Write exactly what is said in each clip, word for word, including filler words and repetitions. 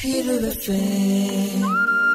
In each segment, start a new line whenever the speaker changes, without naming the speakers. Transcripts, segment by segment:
Hiru F M.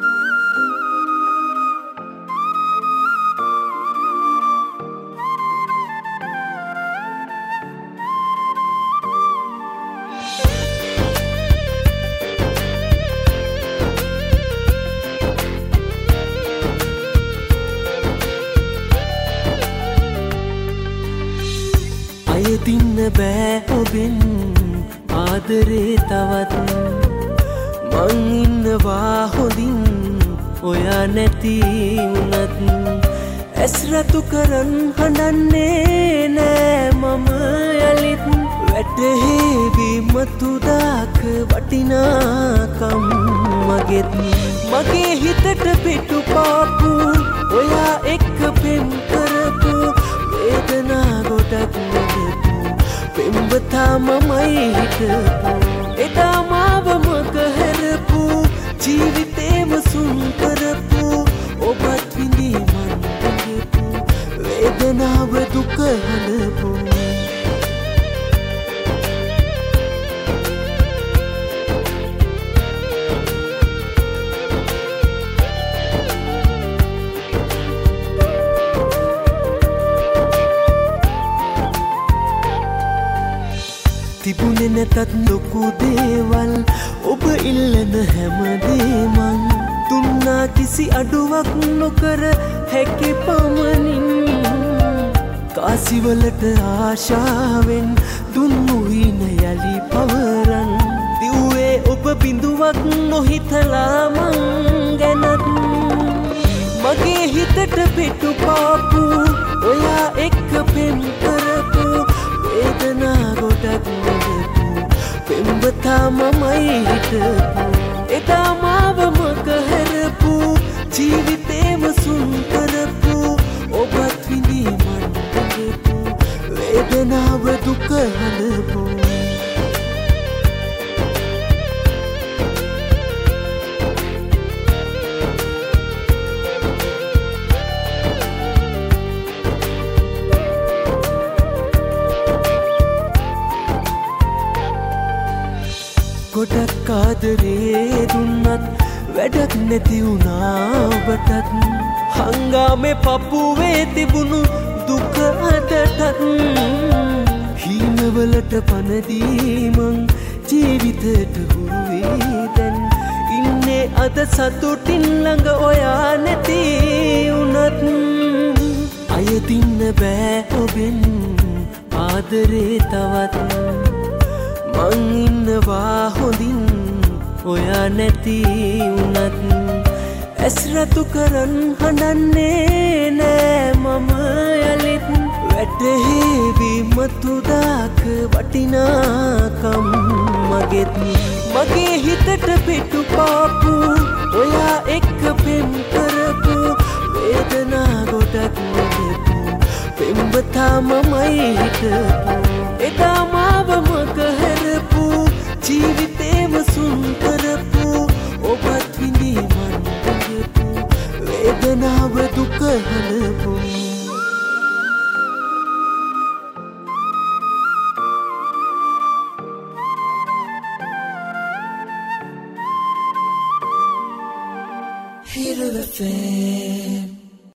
අයදින්න බෑ ඔබෙන් ආදරේ තවත් මං ඉන්නවා හොඳින් ඔයා නැති වුණත් ඇස් රතු කරන් හඬන්නේ නෑ මම යලිත් වැටහෙවි මතුදාක වටිනාකම් මගෙත් මගේ හිතට පිටු පාපු ඔයා එක්ක පෙම් කරපු වේදනා ගොඩක් පෙම්බතා මමයි හිටපු එදා මාව මගහැරපු ජීවිතේම සුන් කරපු ඔබත් විඳී මන් දෙපු වේදනාව දුක හඬපු තිබුණේ නැතත් ලොකු දේවල් ඔබ ඉල්ලන හැමදේමන් දුන්නා කිසි අඩුවක් නොකර හැකි පමණින් කාසිවලට ආශාවෙන් දුන්නු හින යලි පවරන් දිව්වේ ඔබ බිඳුවක් නොහිතලා මං ගැනත් මගේ හිතට පිටු පාපු ඔයා එක්ක පෙම් කරපු වේදනා ගොඩක් පෙම්බතා මමයි හිටපු එදා මාව මගහැරපු ජීවිතේම සුන් කරපු ඔබත් විඳී මන් දෙපු වේදනාව දුක හඬපු ගොඩක් ආදරේ දුන්නත් වැඩක් නැති වුණා ඔබටත් හංගාමේ පපුවේ තිබුණු දුක අදටත් හීනවලට පනදී මං ජීවිතයට හුරු වී දැන් ඉන්නේ අද සතුටින් ළඟ ඔයා නැති වුණත් අයදින්න බෑ ඔබෙන් ආදරේ තවත් මං ඉන්නවා හොඳින් ඔයා නැති වුණත් ඇස් රතු කරන් හඬන්නේ නෑ මම යලිත් වැටහෙවි මතුදාක වටිනාකම් මගෙත් මගේ හිතට පිටු පාපු ඔයා එක්ක පෙම් කරපු වේදනා ගොඩක් දෙපු පෙම්බතා මමයි හිටපු එදා මාව මගහැරපු ජීවිතේම සුන් කරපු ඔබත් විඳී මන් දෙපු වේදනාව දුක හඬපු
Hiru F M.